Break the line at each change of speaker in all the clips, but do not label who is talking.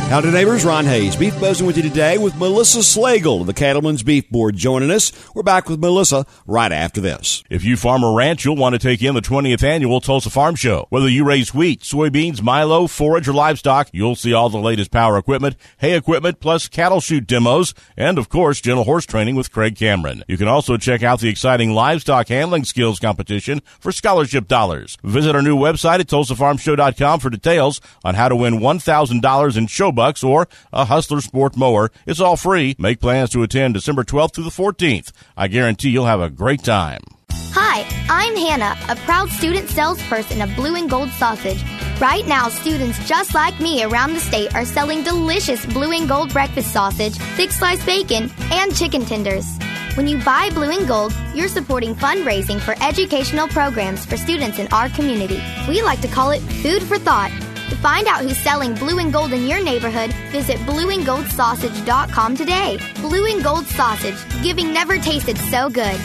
Howdy, neighbors. Ron Hayes, Beef Buzzing with you today with Melissa Slagle of the Cattlemen's Beef Board joining us. We're back with Melissa right after this.
If you farm or ranch, you'll want to take in the 20th Annual Tulsa Farm Show. Whether you raise wheat, soybeans, milo, forage, or livestock, you'll see all the latest power equipment, hay equipment, plus cattle chute demos, and, of course, gentle horse training with Craig Cameron. You can also check out the exciting livestock handling skills competition for scholarship dollars. Visit our new website at TulsaFarmShow.com for details on how to win $1,000 in show bucks or a Hustler Sport mower. It's all free. Make plans to attend December 12th through the 14th. I guarantee you'll have a great time.
Hi, I'm Hannah, a proud student salesperson of Blue and Gold Sausage. Right now, students just like me around the state are selling delicious Blue and Gold breakfast sausage, thick sliced bacon, and chicken tenders. When you buy Blue and Gold, you're supporting fundraising for educational programs for students in our community. We like to call it food for thought. To find out who's selling Blue and Gold in your neighborhood, visit blueandgoldsausage.com today. Blue and Gold Sausage, giving never tasted so good.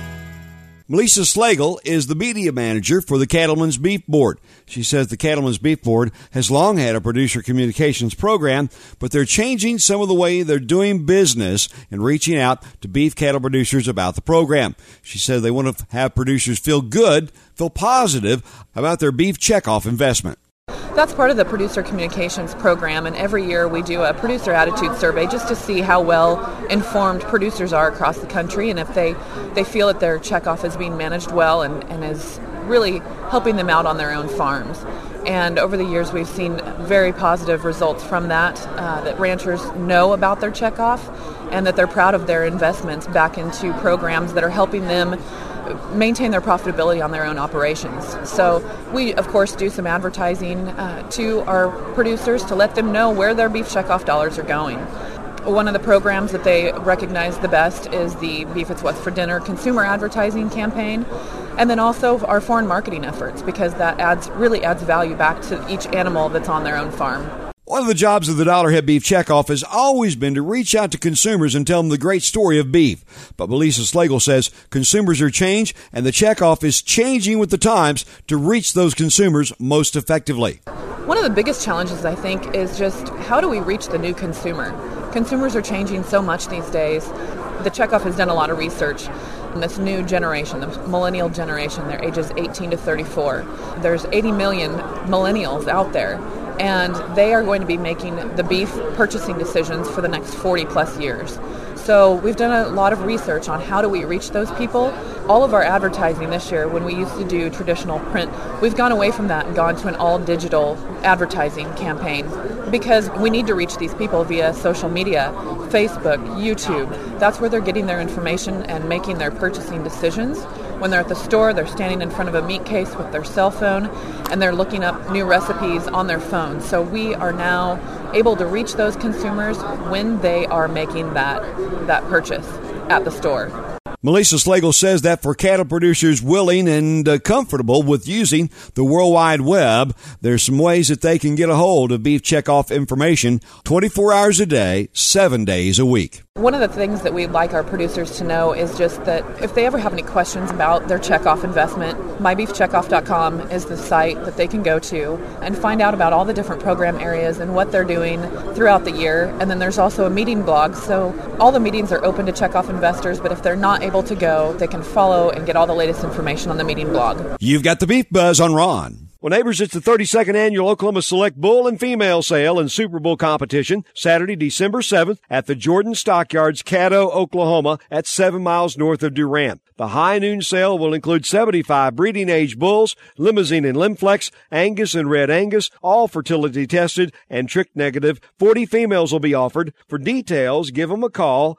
Melissa Slagle is the media manager for the Cattlemen's Beef Board. She says the Cattlemen's Beef Board has long had a producer communications program, but they're changing some of the way they're doing business and reaching out to beef cattle producers about the program. She says they want to have producers feel good, feel positive about their beef checkoff investment.
That's part of the producer communications program, and every year we do a producer attitude survey just to see how well informed producers are across the country and if they feel that their checkoff is being managed well and is really helping them out on their own farms. And over the years we've seen very positive results from that, that ranchers know about their checkoff and that they're proud of their investments back into programs that are helping them maintain their profitability on their own operations. So we, of course, do some advertising to our producers to let them know where their beef checkoff dollars are going. One of the programs that they recognize the best is the Beef It's What's for Dinner consumer advertising campaign, and then also our foreign marketing efforts, because that really adds value back to each animal that's on their own farm.
One of the jobs of the Dollarhead Beef Checkoff has always been to reach out to consumers and tell them the great story of beef. But Melissa Slagle says consumers are changed, and the checkoff is changing with the times to reach those consumers most effectively.
One of the biggest challenges, I think, is just how do we reach the new consumer? Consumers are changing so much these days. The checkoff has done a lot of research. This new generation, the millennial generation, they're ages 18 to 34. There's 80 million millennials out there, and they are going to be making the beef purchasing decisions for the next 40 plus years. So we've done a lot of research on how do we reach those people. All of our advertising this year, when we used to do traditional print, we've gone away from that and gone to an all-digital advertising campaign because we need to reach these people via social media, Facebook, YouTube. That's where they're getting their information and making their purchasing decisions. When they're at the store, they're standing in front of a meat case with their cell phone and they're looking up new recipes on their phone. So we are now able to reach those consumers when they are making that purchase at the store.
Melissa Slagle says that for cattle producers willing and comfortable with using the World Wide Web, there's some ways that they can get a hold of beef checkoff information 24 hours a day, 7 days a week.
One of the things that we'd like our producers to know is just that if they ever have any questions about their checkoff investment, mybeefcheckoff.com is the site that they can go to and find out about all the different program areas and what they're doing throughout the year. And then there's also a meeting blog, so all the meetings are open to checkoff investors, but if they're not able to go, they can follow and get all the latest information on the meeting blog.
You've got the Beef Buzz on Ron. Well, neighbors, it's the 32nd Annual Oklahoma Select Bull and Female Sale and Super Bowl Competition, Saturday, December 7th at the Jordan Stockyards, Caddo, Oklahoma, at 7 miles north of Durant. The high noon sale will include 75 breeding-age bulls, Limousine and Limflex, Angus and Red Angus, all fertility tested and trick negative. 40 females will be offered. For details, give them a call,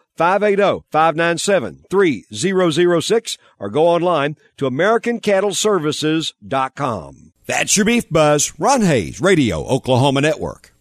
580-597-3006, or go online to AmericanCattleServices.com. That's your Beef Buzz. Ron Hayes, Radio Oklahoma Network.